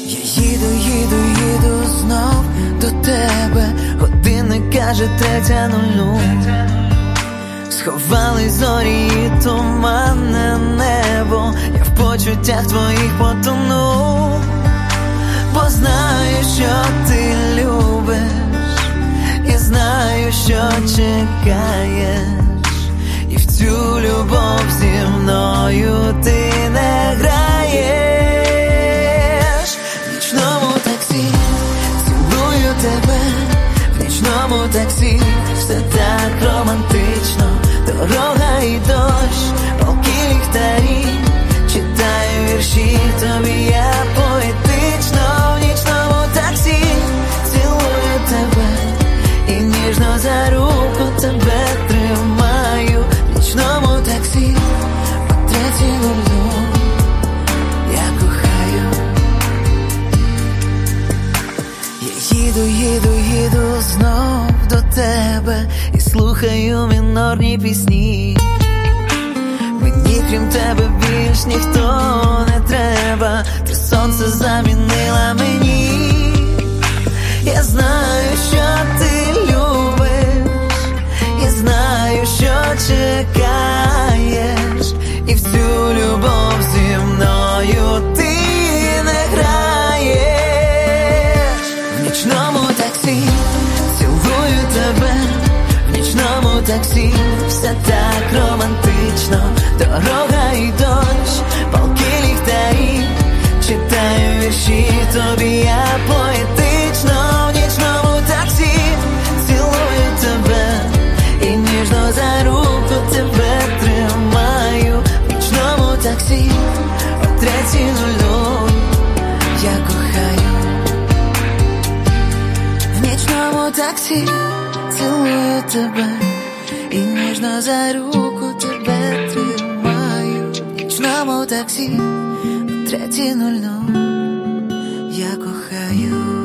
Їду знов до тебе. Годинник каже 3:00. Сховались зорі і туманне небо. Я в почуттях твоїх потону, бо знаю, що ти любиш, і знаю, що чекаєш. І в цю любов зі мною ти не граєш. В нічному таксі цілую тебе, в нічному таксі все так романтично. Дорога і дощ, палки ліхтарі, читаю вірші тобі я поетично. В нічному таксі цілую тебе і ніжно за руку тебе тримаю. В нічному таксі о 3:00 я кохаю. Я їду знов до тебе і слухаю мінорні пісні. Мені крім тебе більш ніхто не треба. Ти сонце замінила мені. Я знаю, що ти любиш, я знаю, що чекаєш. І в цю любов зі мною ти не граєш. В нічному таксі цілую тебе, в нічному таксі все так романтично. Дорога і дощ, палки ліхтарі, читаю вірші тобі я поетично. В нічному таксі цілую тебе і ніжно за руку тебе тримаю. В нічному таксі о 3:00 я кохаю. В нічному таксі цілую тебе і ніжно за руку тебе тримаю. В нічному таксі о 3:00 я кохаю.